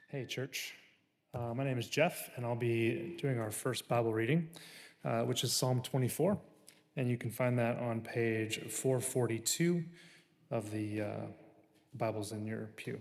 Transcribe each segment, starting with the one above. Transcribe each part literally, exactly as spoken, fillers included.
Hey, church. Uh, my name is Jeff, and I'll be doing our first Bible reading, uh, which is Psalm twenty-four. And you can find that on page four forty-two of the uh, Bibles in your pew.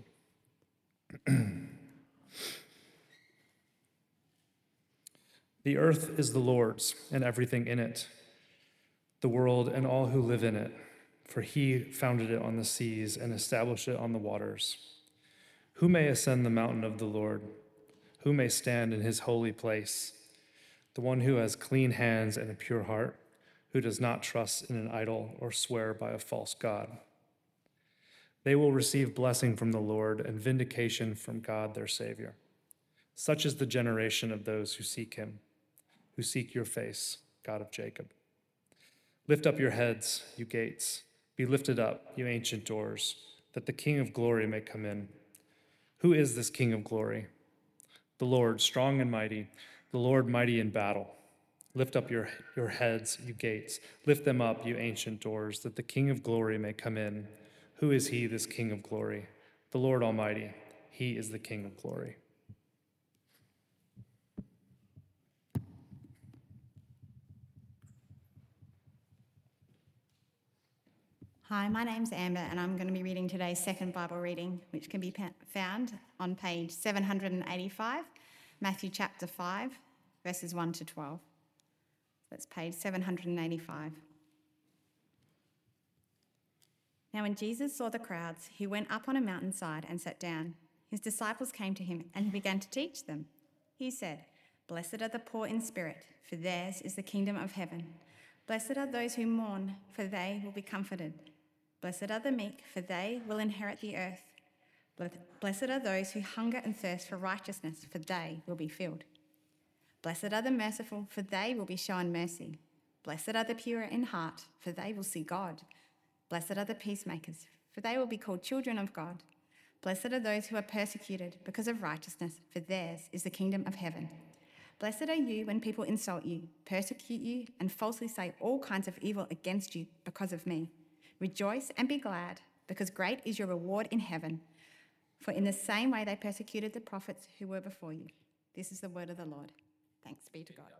The earth is the Lord's, and everything in it, the world and all who live in it, for he founded it on the seas and established it on the waters. Who may ascend the mountain of the Lord? Who may stand in his holy place? The one who has clean hands and a pure heart, who does not trust in an idol or swear by a false god. They will receive blessing from the Lord and vindication from God their Savior. Such is the generation of those who seek him, who seek your face, God of Jacob. Lift up your heads, you gates. Be lifted up, you ancient doors, that the King of glory may come in. Who is this King of glory? The Lord, strong and mighty, the Lord mighty in battle. Lift up your, your heads, you gates. Lift them up, you ancient doors, that the King of glory may come in. Who is he, this King of glory? The Lord Almighty. He is the King of glory. Hi, my name's Amber, and I'm going to be reading today's second Bible reading, which can be found on page seven eighty-five, Matthew chapter five, verses one to twelve. That's page seven eighty-five. Now, when Jesus saw the crowds, he went up on a mountainside and sat down. His disciples came to him, and he began to teach them. He said, "Blessed are the poor in spirit, for theirs is the kingdom of heaven. Blessed are those who mourn, for they will be comforted. Blessed are the meek, for they will inherit the earth. Blessed are those who hunger and thirst for righteousness, for they will be filled. Blessed are the merciful, for they will be shown mercy. Blessed are the pure in heart, for they will see God. Blessed are the peacemakers, for they will be called children of God. Blessed are those who are persecuted because of righteousness, for theirs is the kingdom of heaven. Blessed are you when people insult you, persecute you, and falsely say all kinds of evil against you because of me. Rejoice and be glad, because great is your reward in heaven. For in the same way they persecuted the prophets who were before you." This is the word of the Lord. Thanks be to God.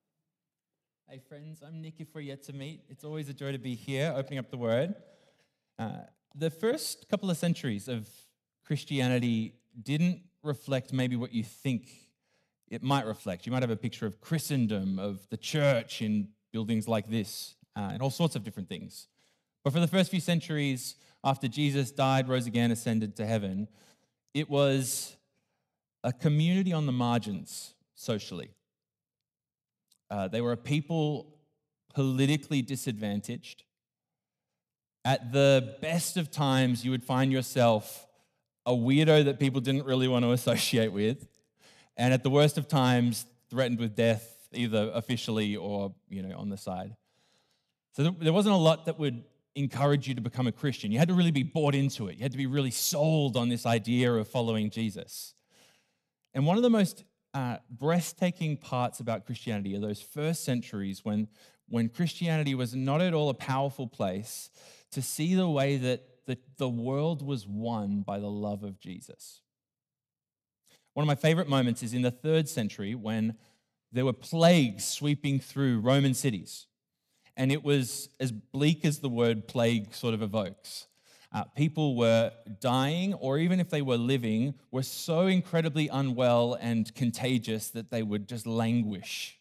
Hey friends, I'm Nick if we're yet to meet. It's always a joy to be here, opening up the word. Uh, the first couple of centuries of Christianity didn't reflect maybe what you think it might reflect. You might have a picture of Christendom, of the church in buildings like this, uh, and all sorts of different things. But for the first few centuries, after Jesus died, rose again, ascended to heaven, it was a community on the margins socially. Uh, they were a people politically disadvantaged. At the best of times, you would find yourself a weirdo that people didn't really want to associate with. And at the worst of times, threatened with death, either officially or, you know, on the side. So there wasn't a lot that would encourage you to become a Christian. You had to really be bought into it. You had to be really sold on this idea of following Jesus. And one of the most uh, breathtaking parts about Christianity are those first centuries when, when Christianity was not at all a powerful place, to see the way that the, the world was won by the love of Jesus. One of my favorite moments is in the third century when there were plagues sweeping through Roman cities. And it was as bleak as the word plague sort of evokes. Uh, people were dying, or even if they were living, were so incredibly unwell and contagious that they would just languish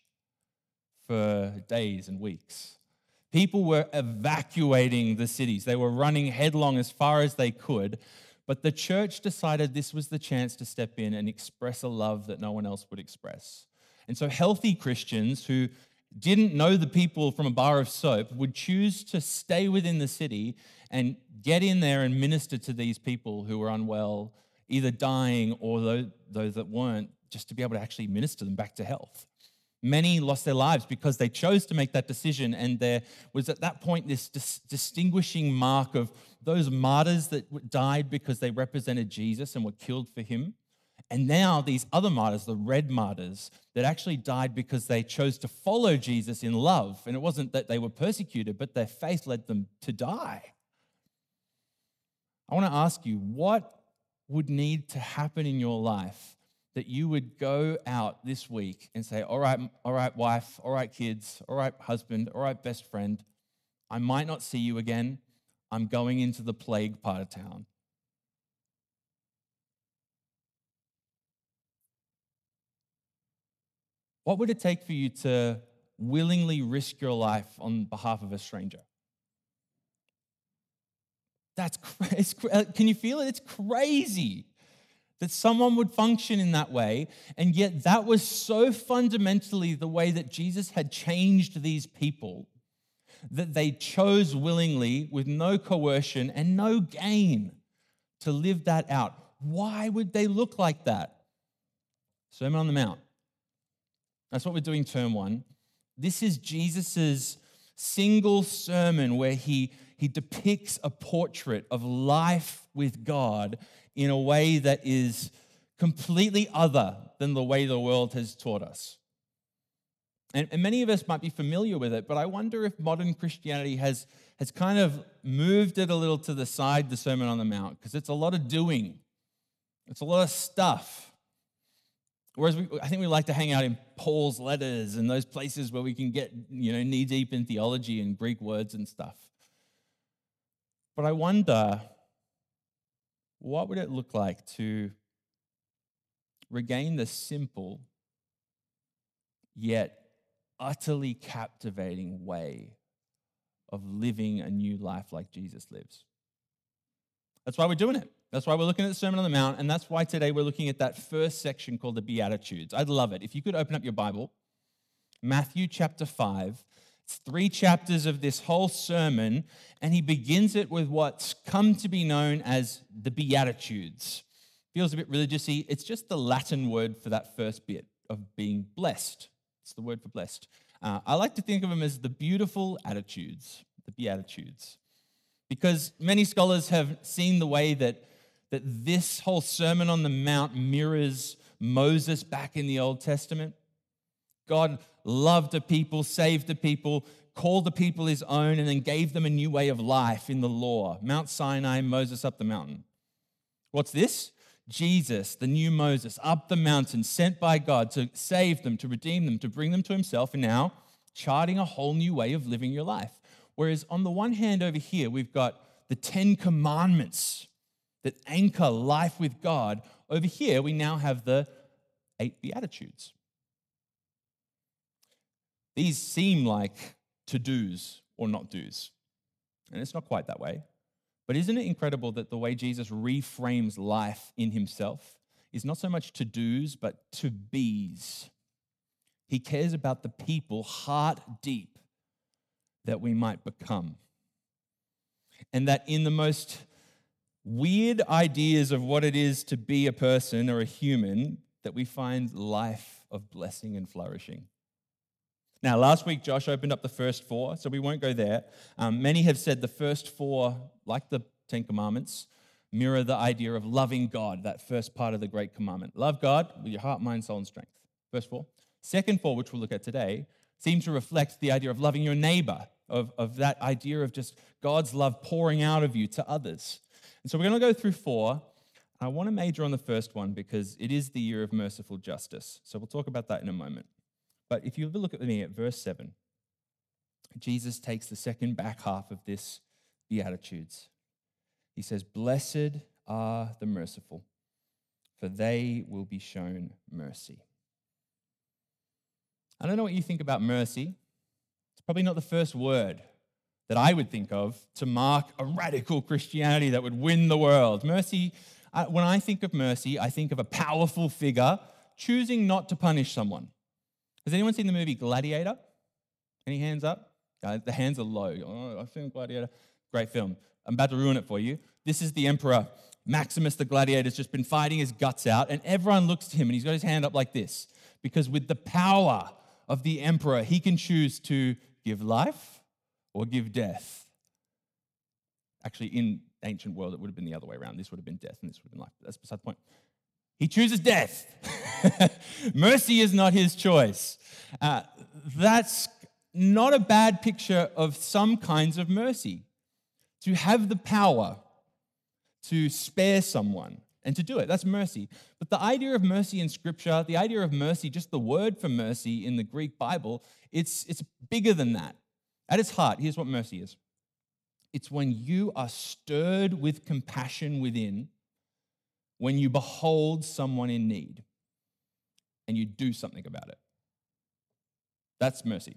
for days and weeks. People were evacuating the cities. They were running headlong as far as they could. But the church decided this was the chance to step in and express a love that no one else would express. And so healthy Christians who didn't know the people from a bar of soap would choose to stay within the city and get in there and minister to these people who were unwell, either dying or those that weren't, just to be able to actually minister them back to health. Many lost their lives because they chose to make that decision, and there was at that point this dis- distinguishing mark of those martyrs that died because they represented Jesus and were killed for him. And now these other martyrs, the red martyrs, that actually died because they chose to follow Jesus in love. And it wasn't that they were persecuted, but their faith led them to die. I want to ask you, what would need to happen in your life that you would go out this week and say, all right, all right, wife, all right, kids, all right, husband, all right, best friend, I might not see you again. I'm going into the plague part of town. What would it take for you to willingly risk your life on behalf of a stranger? That's crazy. Can you feel it? It's crazy that someone would function in that way, and yet that was so fundamentally the way that Jesus had changed these people that they chose willingly with no coercion and no gain to live that out. Why would they look like that? Sermon on the Mount. That's what we're doing term one. This is Jesus's single sermon where he, he depicts a portrait of life with God in a way that is completely other than the way the world has taught us. And, and many of us might be familiar with it, but I wonder if modern Christianity has, has kind of moved it a little to the side, the Sermon on the Mount, because it's a lot of doing. It's a lot of stuff. Whereas we, I think we like to hang out in Paul's letters and those places where we can get, you know, knee-deep in theology and Greek words and stuff. But I wonder, what would it look like to regain the simple yet utterly captivating way of living a new life like Jesus lives? That's why we're doing it. That's why we're looking at the Sermon on the Mount, and that's why today we're looking at that first section called the Beatitudes. I'd love it if you could open up your Bible, Matthew chapter five. It's three chapters of this whole sermon, and he begins it with what's come to be known as the Beatitudes. Feels a bit religious-y. It's just the Latin word for that first bit of being blessed. It's the word for blessed. Uh, I like to think of them as the beautiful attitudes, the Beatitudes, because many scholars have seen the way that, that this whole Sermon on the Mount mirrors Moses back in the Old Testament. God loved the people, saved the people, called the people his own, and then gave them a new way of life in the law. Mount Sinai, Moses up the mountain. What's this? Jesus, the new Moses, up the mountain, sent by God to save them, to redeem them, to bring them to himself, and now charting a whole new way of living your life. Whereas on the one hand over here, we've got the Ten Commandments that anchor life with God. Over here, we now have the eight Beatitudes. These seem like to-dos or not-dos, and it's not quite that way. But isn't it incredible that the way Jesus reframes life in himself is not so much to-dos, but to-bes? He cares about the people heart deep that we might become. And that in the most weird ideas of what it is to be a person or a human, that we find life of blessing and flourishing. Now, last week, Josh opened up the first four, so we won't go there. Um, many have said the first four, like the Ten Commandments, mirror the idea of loving God, that first part of the Great Commandment. Love God with your heart, mind, soul, and strength. Verse four. Second four, which we'll look at today, seem to reflect the idea of loving your neighbor, of, of that idea of just God's love pouring out of you to others. And so we're going to go through four. I want to major on the first one because it is the year of merciful justice. So we'll talk about that in a moment. But if you look at me at verse seven, Jesus takes the second back half of this Beatitudes. He says, "Blessed are the merciful, for they will be shown mercy." I don't know what you think about mercy. It's probably not the first word that I would think of to mark a radical Christianity that would win the world. Mercy, uh, when I think of mercy, I think of a powerful figure choosing not to punish someone. Has anyone seen the movie Gladiator? Any hands up? Uh, the hands are low. Oh, I've seen Gladiator. Great film. I'm about to ruin it for you. This is the Emperor Maximus the Gladiator has just been fighting his guts out, and everyone looks to him, and he's got his hand up like this, because with the power of the emperor, he can choose to give life or give death. Actually, in ancient world, it would have been the other way around. This would have been death, and this would have been life. But that's beside the point. He chooses death. Mercy is not his choice. Uh, that's not a bad picture of some kinds of mercy. To have the power to spare someone and to do it. That's mercy. But the idea of mercy in Scripture, the idea of mercy, just the word for mercy in the Greek Bible, it's, it's bigger than that. At its heart, here's what mercy is. It's when you are stirred with compassion within, when you behold someone in need and you do something about it. That's mercy.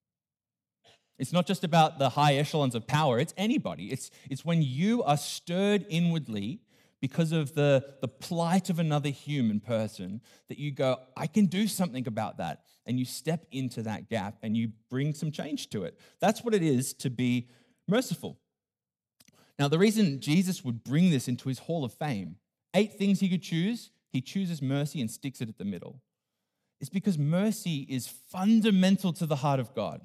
It's not just about the high echelons of power, it's anybody. It's, it's when you are stirred inwardly because of the, the plight of another human person that you go, I can do something about that. And you step into that gap and you bring some change to it. That's what it is to be merciful. Now, the reason Jesus would bring this into his hall of fame, eight things he could choose, he chooses mercy and sticks it at the middle. It's because mercy is fundamental to the heart of God.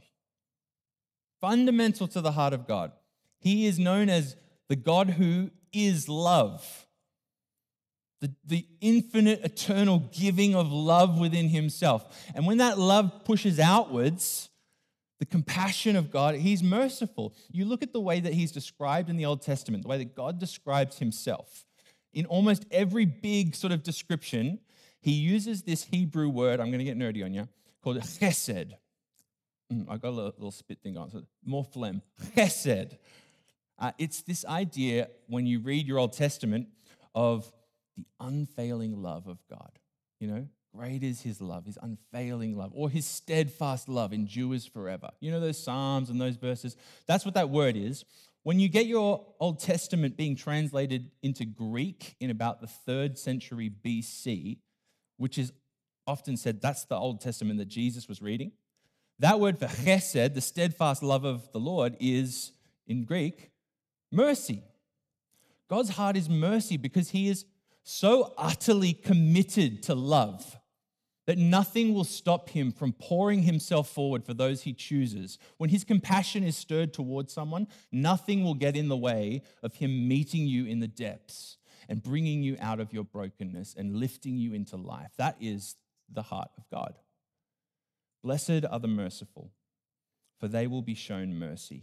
Fundamental to the heart of God. He is known as the God who is love. The, the infinite, eternal giving of love within himself. And when that love pushes outwards, the compassion of God, he's merciful. You look at the way that he's described in the Old Testament, the way that God describes himself. In almost every big sort of description, he uses this Hebrew word, I'm going to get nerdy on you, called chesed. Mm, I got a little, little spit thing on, so more phlegm. Chesed. Uh, it's this idea, when you read your Old Testament, of the unfailing love of God. You know, great is his love, his unfailing love, or his steadfast love endures forever. You know those Psalms and those verses? That's what that word is. When you get your Old Testament being translated into Greek in about the third century B C, which is often said that's the Old Testament that Jesus was reading, that word for chesed, the steadfast love of the Lord, is, in Greek, mercy. God's heart is mercy because he is so utterly committed to love that nothing will stop him from pouring himself forward for those he chooses. When his compassion is stirred towards someone, nothing will get in the way of him meeting you in the depths and bringing you out of your brokenness and lifting you into life. That is the heart of God. Blessed are the merciful, for they will be shown mercy.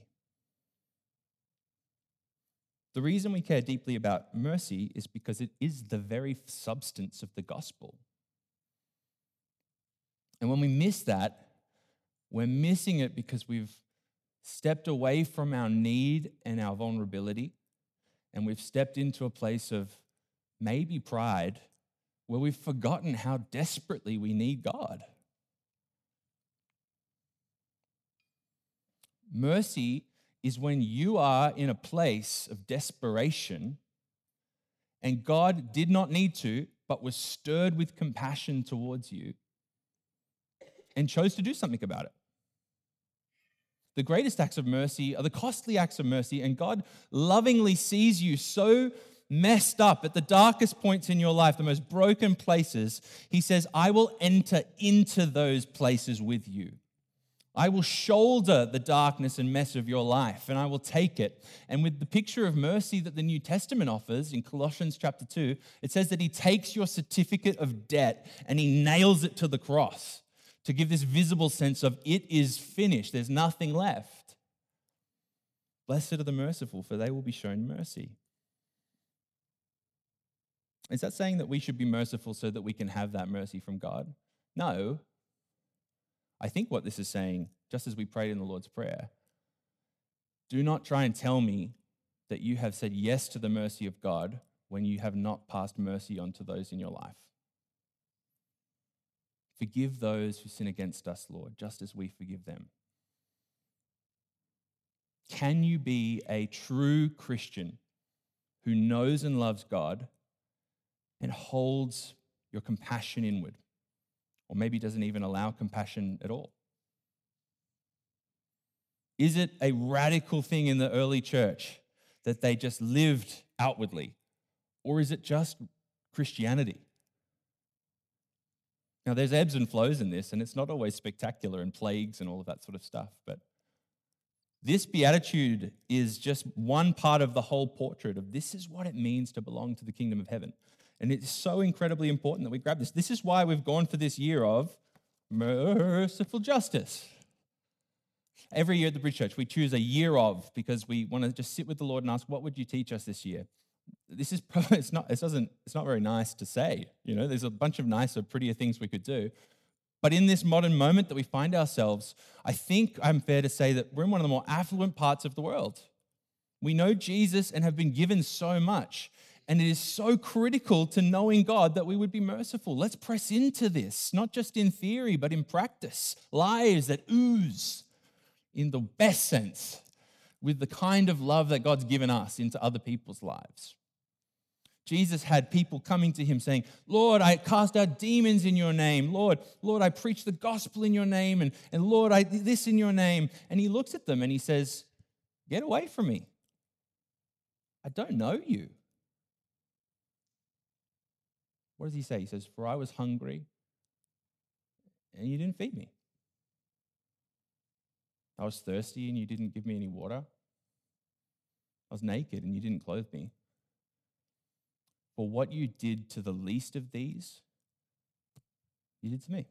The reason we care deeply about mercy is because it is the very substance of the gospel. And when we miss that, we're missing it because we've stepped away from our need and our vulnerability, and we've stepped into a place of maybe pride where we've forgotten how desperately we need God. Mercy is when you are in a place of desperation and God did not need to, but was stirred with compassion towards you and chose to do something about it. The greatest acts of mercy are the costly acts of mercy, and God lovingly sees you so messed up at the darkest points in your life, the most broken places. He says, I will enter into those places with you. I will shoulder the darkness and mess of your life, and I will take it. And with the picture of mercy that the New Testament offers in Colossians chapter two, it says that he takes your certificate of debt and he nails it to the cross to give this visible sense of it is finished. There's nothing left. Blessed are the merciful, for they will be shown mercy. Is that saying that we should be merciful so that we can have that mercy from God? No. I think what this is saying, just as we prayed in the Lord's Prayer, do not try and tell me that you have said yes to the mercy of God when you have not passed mercy on to those in your life. Forgive those who sin against us, Lord, just as we forgive them. Can you be a true Christian who knows and loves God and holds your compassion inward? Or maybe doesn't even allow compassion at all? Is it a radical thing in the early church that they just lived outwardly? Or is it just Christianity? Now, there's ebbs and flows in this, and it's not always spectacular and plagues and all of that sort of stuff, but this beatitude is just one part of the whole portrait of this is what it means to belong to the kingdom of heaven. And it's so incredibly important that we grab this. This is why we've gone for this year of merciful justice. Every year at the Bridge Church, we choose a year of because we want to just sit with the Lord and ask, what would you teach us this year? This is probably, it's not, it doesn't, it's not very nice to say. You know, there's a bunch of nicer, prettier things we could do. But in this modern moment that we find ourselves, I think I'm fair to say that we're in one of the more affluent parts of the world. We know Jesus and have been given so much. And it is so critical to knowing God that we would be merciful. Let's press into this, not just in theory, but in practice. Lives that ooze in the best sense with the kind of love that God's given us into other people's lives. Jesus had people coming to him saying, Lord, I cast out demons in your name. Lord, Lord, I preach the gospel in your name. And, and Lord, I did this in your name. And he looks at them and he says, get away from me. I don't know you. What does he say? He says, for I was hungry and you didn't feed me. I was thirsty and you didn't give me any water. I was naked and you didn't clothe me. For what you did to the least of these, you did to me.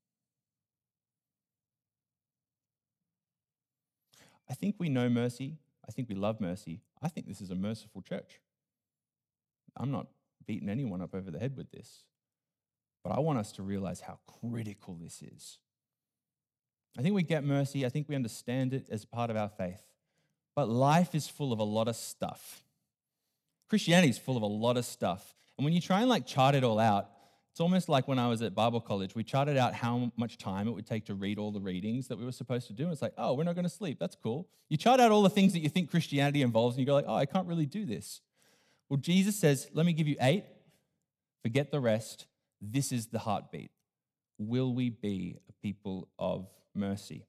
I think we know mercy. I think we love mercy. I think this is a merciful church. I'm not beating anyone up over the head with this, but I want us to realize how critical this is. I think we get mercy. I think we understand it as part of our faith, but life is full of a lot of stuff. Christianity is full of a lot of stuff. And when you try and like chart it all out, it's almost like when I was at Bible college, we charted out how much time it would take to read all the readings that we were supposed to do. And it's like, oh, we're not going to sleep. That's cool. You chart out all the things that you think Christianity involves and you go like, oh, I can't really do this. Well, Jesus says, let me give you eight. Forget the rest. This is the heartbeat. Will we be a people of mercy?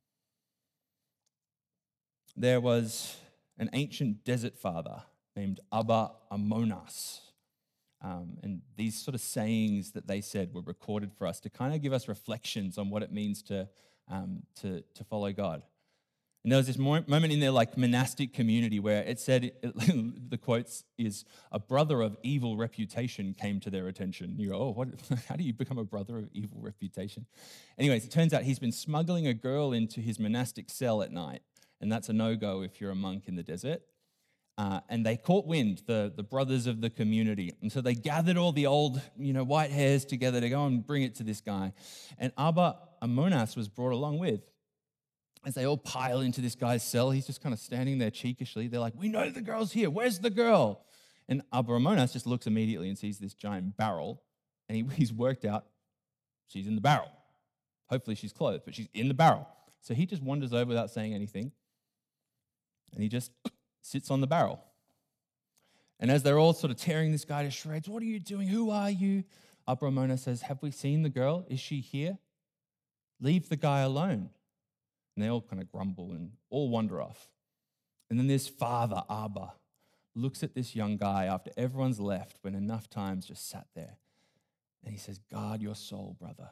There was an ancient desert father named Abba Amonas. Um, and these sort of sayings that they said were recorded for us to kind of give us reflections on what it means to, um, to, to follow God. And there was this mo- moment in their like monastic community where it said, it, the quotes is, a brother of evil reputation came to their attention. You go, oh, what, how do you become a brother of evil reputation? Anyways, it turns out he's been smuggling a girl into his monastic cell at night. And that's a no-go if you're a monk in the desert. Uh, and they caught wind, the, the brothers of the community. And so they gathered all the old, you know, white hairs together to go and bring it to this guy. And Abba Amonas was brought along with. As they all pile into this guy's cell, he's just kind of standing there cheekishly. They're like, we know the girl's here. Where's the girl? And Abba Amonas just looks immediately and sees this giant barrel. And he, he's worked out she's in the barrel. Hopefully she's clothed, but she's in the barrel. So he just wanders over without saying anything. And he just sits on the barrel. And as they're all sort of tearing this guy to shreds, what are you doing? Who are you? Abba Amonas says, have we seen the girl? Is she here? Leave the guy alone. And they all kind of grumble and all wander off. And then this father, Abba, looks at this young guy after everyone's left when enough time's just sat there. And he says, guard your soul, brother.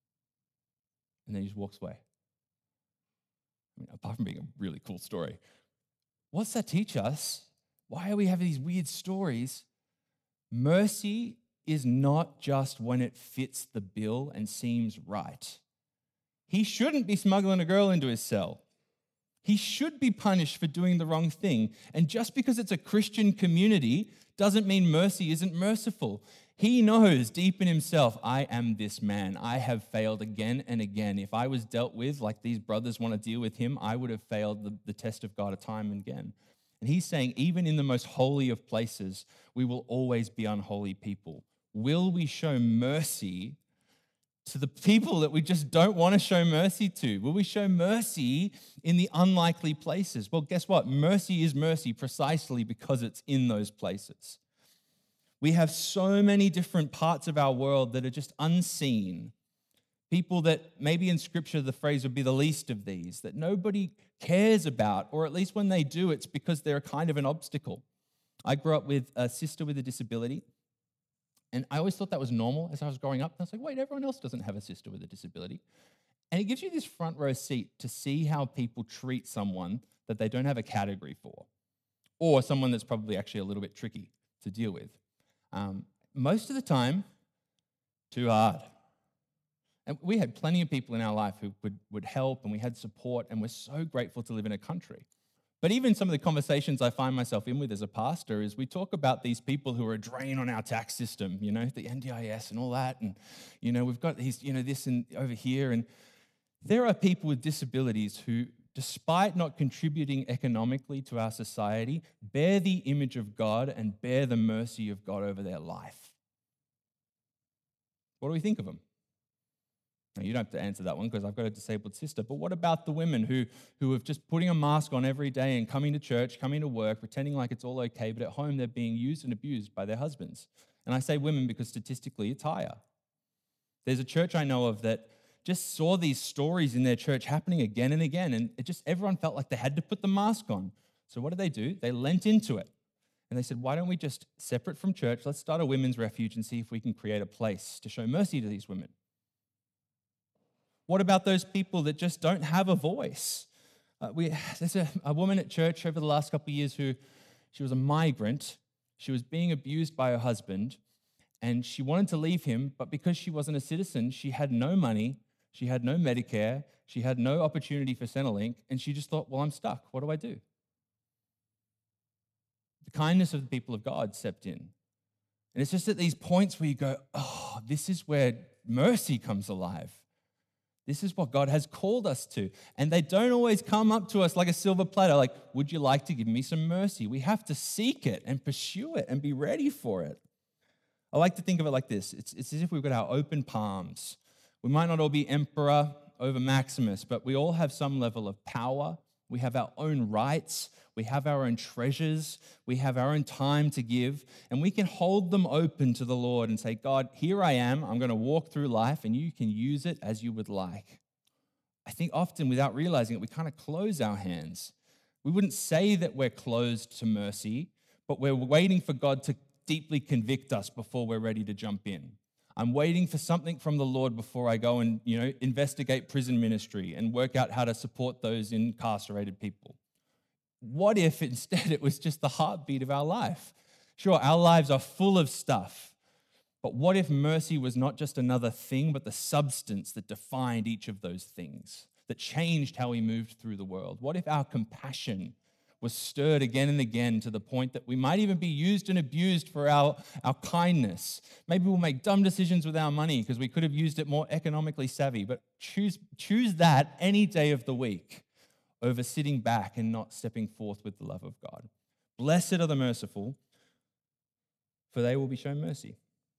And then he just walks away. I mean, apart from being a really cool story, what's that teach us? Why are we having these weird stories? Mercy is not just when it fits the bill and seems right. He shouldn't be smuggling a girl into his cell. He should be punished for doing the wrong thing. And just because it's a Christian community doesn't mean mercy isn't merciful. He knows deep in himself, I am this man. I have failed again and again. If I was dealt with like these brothers want to deal with him, I would have failed the, the test of God a time and again. And he's saying, even in the most holy of places, we will always be unholy people. Will we show mercy to the people that we just don't want to show mercy to? Will we show mercy in the unlikely places? Well, guess what? Mercy is mercy precisely because it's in those places. We have so many different parts of our world that are just unseen. People that maybe in Scripture the phrase would be the least of these, that nobody cares about, or at least when they do, it's because they're kind of an obstacle. I grew up with a sister with a disability, and I always thought that was normal as I was growing up. And I was like, wait, everyone else doesn't have a sister with a disability. And it gives you this front row seat to see how people treat someone that they don't have a category for, or someone that's probably actually a little bit tricky to deal with. Um, most of the time, too hard. And we had plenty of people in our life who would, would help, and we had support, and we're so grateful to live in a country But even some of the conversations I find myself in with as a pastor is we talk about these people who are a drain on our tax system, you know, the N D I S and all that. And, you know, we've got these, you know, this and over here. And there are people with disabilities who, despite not contributing economically to our society, bear the image of God and bear the mercy of God over their life. What do we think of them? Now, you don't have to answer that one because I've got a disabled sister, but what about the women who, who are just putting a mask on every day and coming to church, coming to work, pretending like it's all okay, but at home they're being used and abused by their husbands? And I say women because statistically it's higher. There's a church I know of that just saw these stories in their church happening again and again, and it just everyone felt like they had to put the mask on. So what did they do? They lent into it. And they said, why don't we just separate from church, let's start a women's refuge and see if we can create a place to show mercy to these women. What about those people that just don't have a voice? Uh, we, there's a, a woman at church over the last couple of years who, she was a migrant. She was being abused by her husband, and she wanted to leave him, but because she wasn't a citizen, she had no money, she had no Medicare, she had no opportunity for Centrelink, and she just thought, well, I'm stuck. What do I do? The kindness of the people of God stepped in. And it's just at these points where you go, oh, this is where mercy comes alive. This is what God has called us to. And they don't always come up to us like a silver platter, like, would you like to give me some mercy? We have to seek it and pursue it and be ready for it. I like to think of it like this. It's, it's as if we've got our open palms. We might not all be emperor over Maximus, but we all have some level of power. We have our own rights. We have our own treasures. We have our own time to give. And we can hold them open to the Lord and say, God, here I am. I'm going to walk through life, and you can use it as you would like. I think often, without realizing it, we kind of close our hands. We wouldn't say that we're closed to mercy, but we're waiting for God to deeply convict us before we're ready to jump in. I'm waiting for something from the Lord before I go and, you know, investigate prison ministry and work out how to support those incarcerated people. What if instead it was just the heartbeat of our life? Sure, our lives are full of stuff, but what if mercy was not just another thing, but the substance that defined each of those things, that changed how we moved through the world? What if our compassion was stirred again and again to the point that we might even be used and abused for our, our kindness? Maybe we'll make dumb decisions with our money because we could have used it more economically savvy, but choose, choose that any day of the week over sitting back and not stepping forth with the love of God. Blessed are the merciful, for they will be shown mercy.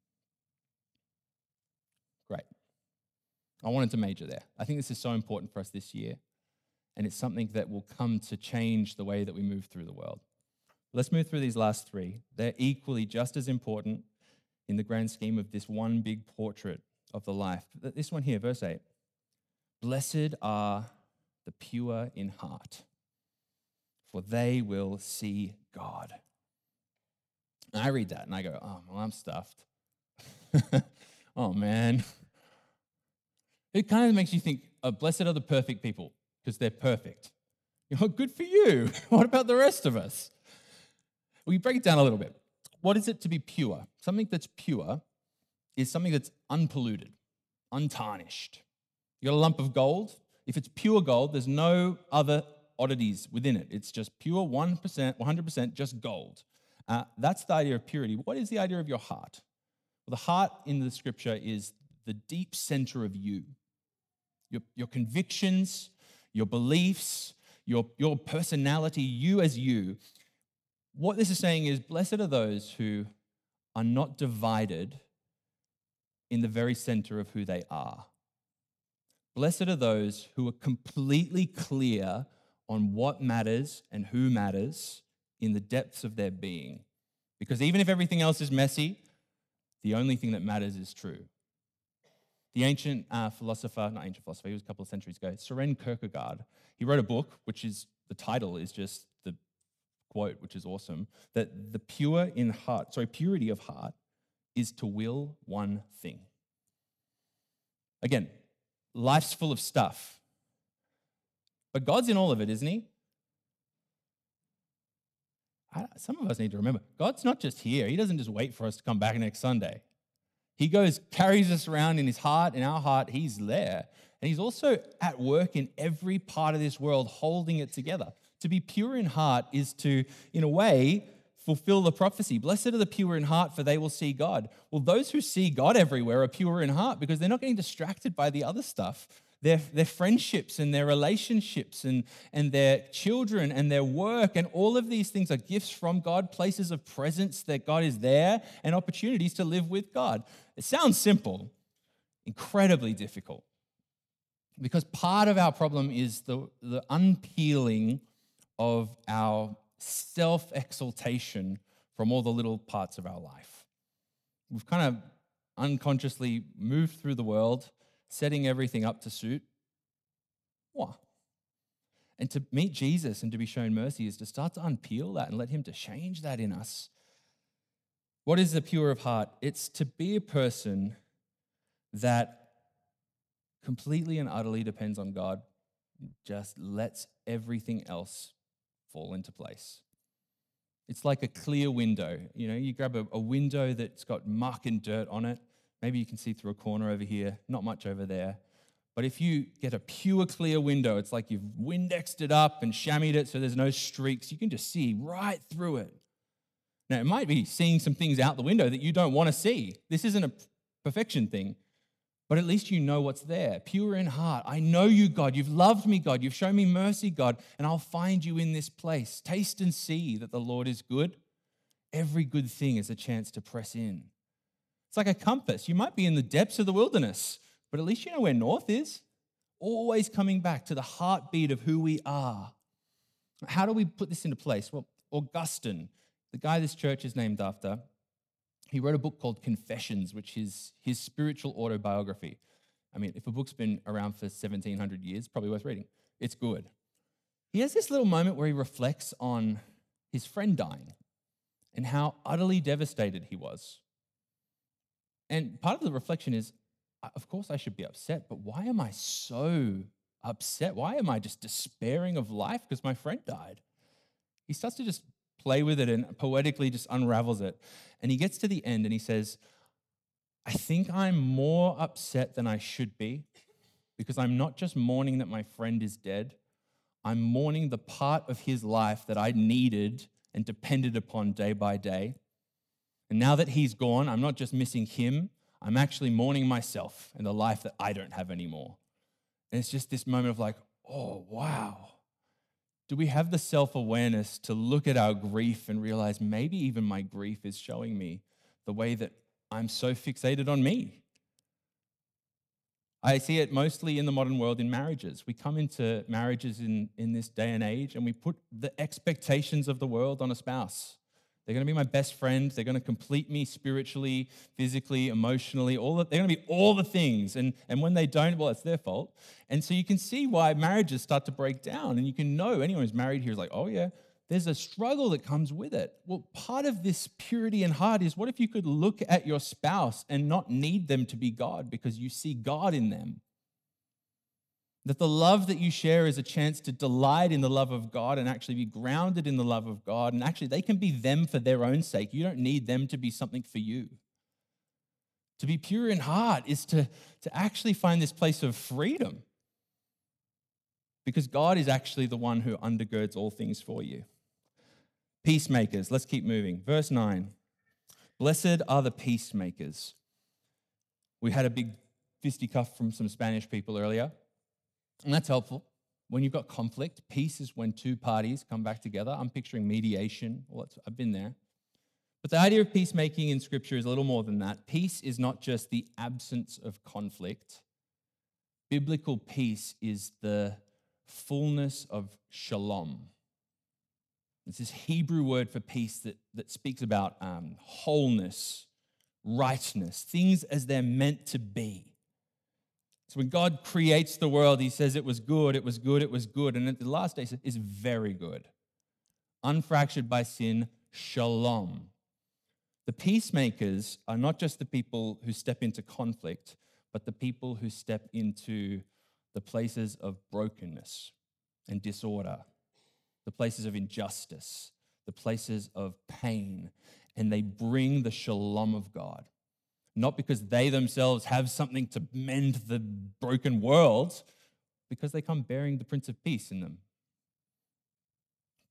Great. I wanted to major there. I think this is so important for us this year, and it's something that will come to change the way that we move through the world. Let's move through these last three. They're equally just as important in the grand scheme of this one big portrait of the life. This one here, verse eight. Blessed are the pure in heart, for they will see God. And I read that and I go, oh, well, I'm stuffed. Oh, man. It kind of makes you think, oh, blessed are the perfect people, because they're perfect. You know, good for you. What about the rest of us? We break it down a little bit. What is it to be pure? Something that's pure is something that's unpolluted, untarnished. You got a lump of gold. If it's pure gold, there's no other oddities within it. It's just pure one percent, one hundred percent just gold. Uh, that's the idea of purity. What is the idea of your heart? Well, the heart in the scripture is the deep center of you. Your, your convictions, your beliefs, your, your personality, you as you. What this is saying is, blessed are those who are not divided in the very center of who they are. Blessed are those who are completely clear on what matters and who matters in the depths of their being. Because even if everything else is messy, the only thing that matters is true. The ancient uh, philosopher, not ancient philosopher, he was a couple of centuries ago, Søren Kierkegaard, he wrote a book, which is, the title is just the quote, which is awesome, that the pure in heart, sorry, purity of heart is to will one thing. Again, life's full of stuff, but God's in all of it, isn't he? I, some of us need to remember, God's not just here. He doesn't just wait for us to come back next Sunday. He goes, carries us around in his heart, in our heart, he's there. And he's also at work in every part of this world, holding it together. To be pure in heart is to, in a way, fulfill the prophecy. Blessed are the pure in heart, for they will see God. Well, those who see God everywhere are pure in heart because they're not getting distracted by the other stuff. Their, their friendships and their relationships and, and their children and their work and all of these things are gifts from God, places of presence that God is there, and opportunities to live with God. It sounds simple, incredibly difficult. Because part of our problem is the, the unpeeling of our self-exaltation from all the little parts of our life. We've kind of unconsciously moved through the world, setting everything up to suit. What? And to meet Jesus and to be shown mercy is to start to unpeel that and let him to change that in us. What is the pure of heart? It's to be a person that completely and utterly depends on God, just lets everything else fall into place. It's like a clear window. You know, you grab a, a window that's got muck and dirt on it. Maybe you can see through a corner over here, not much over there. But if you get a pure, clear window, it's like you've Windexed it up and chamoised it so there's no streaks. You can just see right through it. Now, it might be seeing some things out the window that you don't want to see. This isn't a perfection thing, but at least you know what's there. Pure in heart. I know you, God. You've loved me, God. You've shown me mercy, God, and I'll find you in this place. Taste and see that the Lord is good. Every good thing is a chance to press in. It's like a compass. You might be in the depths of the wilderness, but at least you know where north is. Always coming back to the heartbeat of who we are. How do we put this into place? Well, Augustine, the guy this church is named after, he wrote a book called Confessions, which is his spiritual autobiography. I mean, if a book's been around for seventeen hundred years, probably worth reading. It's good. He has this little moment where he reflects on his friend dying and how utterly devastated he was. And part of the reflection is, of course I should be upset, but why am I so upset? Why am I just despairing of life because my friend died? He starts to just play with it and poetically just unravels it. And he gets to the end and he says, I think I'm more upset than I should be because I'm not just mourning that my friend is dead. I'm mourning the part of his life that I needed and depended upon day by day. And now that he's gone, I'm not just missing him, I'm actually mourning myself and the life that I don't have anymore. And it's just this moment of like, oh, wow. Do we have the self-awareness to look at our grief and realize maybe even my grief is showing me the way that I'm so fixated on me? I see it mostly in the modern world in marriages. We come into marriages in, in this day and age and we put the expectations of the world on a spouse. They're going to be my best friend. They're going to complete me spiritually, physically, emotionally. All the, they're going to be all the things. And, and when they don't, well, it's their fault. And so you can see why marriages start to break down. And you can know anyone who's married here is like, oh, yeah, there's a struggle that comes with it. Well, part of this purity in heart is what if you could look at your spouse and not need them to be God because you see God in them? That the love that you share is a chance to delight in the love of God and actually be grounded in the love of God. And actually, they can be them for their own sake. You don't need them to be something for you. To be pure in heart is to, to actually find this place of freedom because God is actually the one who undergirds all things for you. Peacemakers, let's keep moving. Verse nine, blessed are the peacemakers. We had a big fisticuff from some Spanish people earlier. And that's helpful. When you've got conflict, peace is when two parties come back together. I'm picturing mediation. Well, I've been there. But the idea of peacemaking in Scripture is a little more than that. Peace is not just the absence of conflict. Biblical peace is the fullness of shalom. It's this Hebrew word for peace that, that speaks about um, wholeness, rightness, things as they're meant to be. So when God creates the world, he says it was good, it was good, it was good. And at the last day, he says it's very good. Unfractured by sin, shalom. The peacemakers are not just the people who step into conflict, but the people who step into the places of brokenness and disorder, the places of injustice, the places of pain, and they bring the shalom of God. Not because they themselves have something to mend the broken world, because they come bearing the Prince of Peace in them.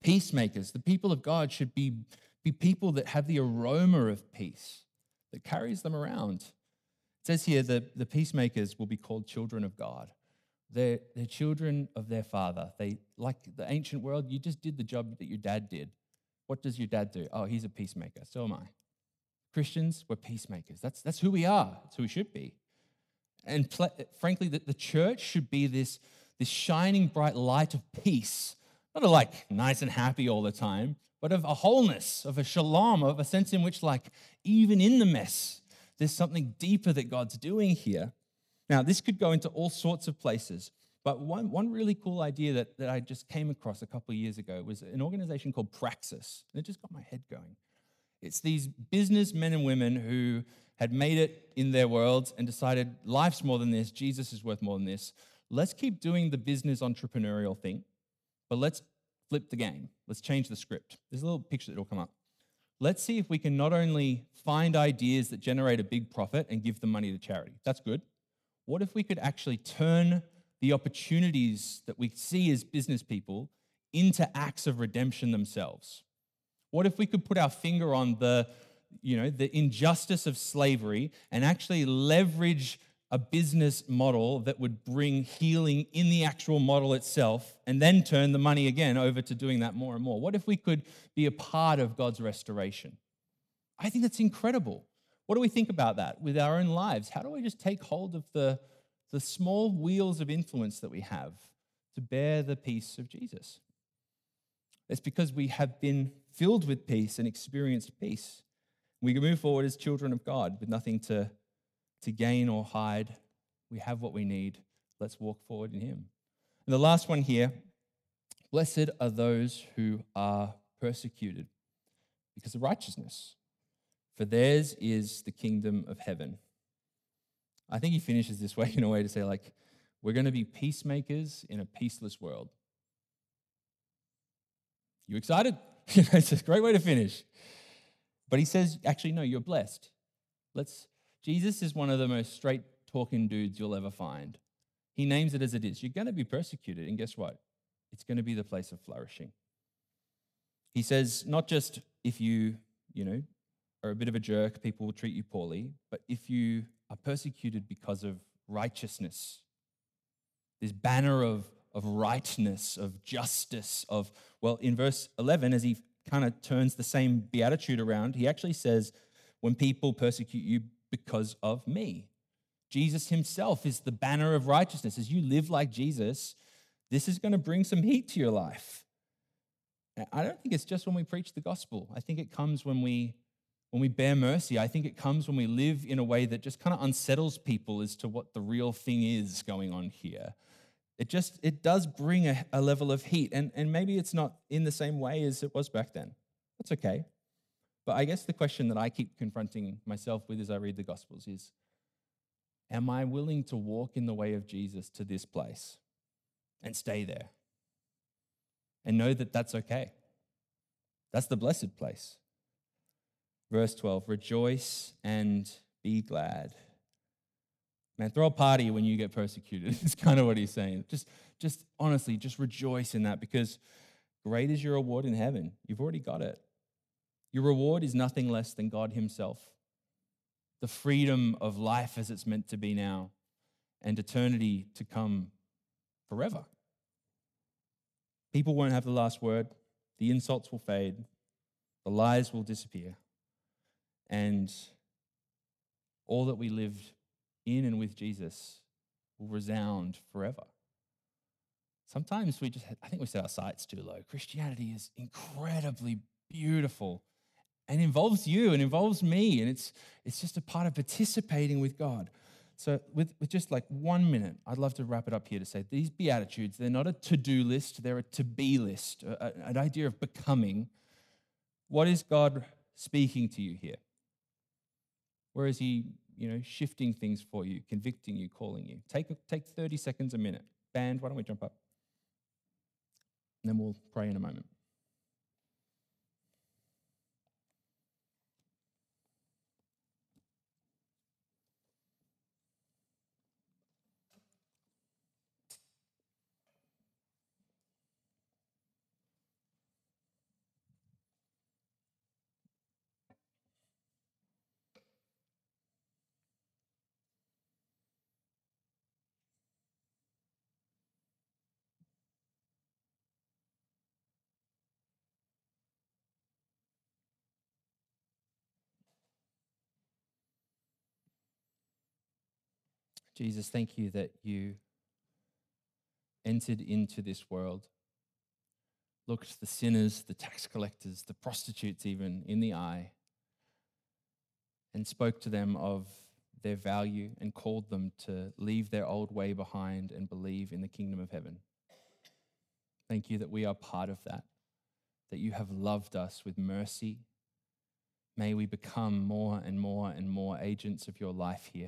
Peacemakers, the people of God should be, be people that have the aroma of peace that carries them around. It says here that the peacemakers will be called children of God. They're, they're children of their Father. They, like the ancient world, you just did the job that your dad did. What does your dad do? Oh, he's a peacemaker. So am I. Christians, we're peacemakers. That's, that's who we are. That's who we should be. And pl- frankly, the, the church should be this, this shining bright light of peace. Not a like nice and happy all the time, but of a wholeness, of a shalom, of a sense in which like even in the mess, there's something deeper that God's doing here. Now, this could go into all sorts of places, but one, one really cool idea that, that I just came across a couple of years ago was an organization called Praxis, and it just got my head going. It's these businessmen and women who had made it in their worlds and decided life's more than this, Jesus is worth more than this. Let's keep doing the business entrepreneurial thing, but let's flip the game. Let's change the script. There's a little picture that will come up. Let's see if we can not only find ideas that generate a big profit and give them money to charity. That's good. What if we could actually turn the opportunities that we see as business people into acts of redemption themselves? What if we could put our finger on the, you know, the injustice of slavery and actually leverage a business model that would bring healing in the actual model itself and then turn the money again over to doing that more and more? What if we could be a part of God's restoration? I think that's incredible. What do we think about that with our own lives? How do we just take hold of the, the small wheels of influence that we have to bear the peace of Jesus? It's because we have been filled with peace and experienced peace. We can move forward as children of God with nothing to to gain or hide. We have what we need. Let's walk forward in him. And the last one here, blessed are those who are persecuted because of righteousness, for theirs is the kingdom of heaven. I think he finishes this way in a way to say, like, we're going to be peacemakers in a peaceless world. You excited? It's a great way to finish. But he says, actually, no, you're blessed. Let's Jesus is one of the most straight-talking dudes you'll ever find. He names it as it is. You're going to be persecuted, and guess what? It's going to be the place of flourishing. He says, not just if you, you know, are a bit of a jerk, people will treat you poorly, but if you are persecuted because of righteousness, this banner of, of rightness, of justice, of, well, in verse eleven, as he kind of turns the same beatitude around, he actually says, when people persecute you because of me. Jesus himself is the banner of righteousness. As you live like Jesus, this is going to bring some heat to your life. I don't think it's just when we preach the gospel. I think it comes when we when we bear mercy. I think it comes when we live in a way that just kind of unsettles people as to what the real thing is going on here. It just, it does bring a, a level of heat, and, and maybe it's not in the same way as it was back then. That's okay. But I guess the question that I keep confronting myself with as I read the Gospels is, am I willing to walk in the way of Jesus to this place and stay there and know that that's okay? That's the blessed place. Verse twelve, rejoice and be glad. Man, throw a party when you get persecuted. It's kind of what he's saying. Just, just honestly, just rejoice in that, because great is your reward in heaven. You've already got it. Your reward is nothing less than God himself, the freedom of life as it's meant to be now, and eternity to come forever. People won't have the last word. The insults will fade. The lies will disappear. And all that we lived in and with Jesus will resound forever. Sometimes we just, I think we set our sights too low. Christianity is incredibly beautiful and involves you and involves me, and it's it's just a part of participating with God. So with, with just like one minute, I'd love to wrap it up here to say these Beatitudes, they're not a to-do list, they're a to-be list, a, a, an idea of becoming. What is God speaking to you here? Where is he, you know, shifting things for you, convicting you, calling you? Take, take thirty seconds, a minute. Band, why don't we jump up? And then we'll pray in a moment. Jesus, thank you that you entered into this world, looked the sinners, the tax collectors, the prostitutes even in the eye, and spoke to them of their value and called them to leave their old way behind and believe in the kingdom of heaven. Thank you that we are part of that, that you have loved us with mercy. May we become more and more and more agents of your life here.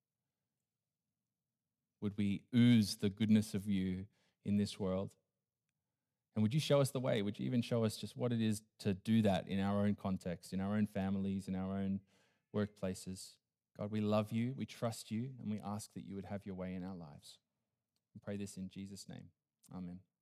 Would we ooze the goodness of you in this world? And would you show us the way? Would you even show us just what it is to do that in our own context, in our own families, in our own workplaces? God, we love you, we trust you, and we ask that you would have your way in our lives. We pray this in Jesus' name. Amen.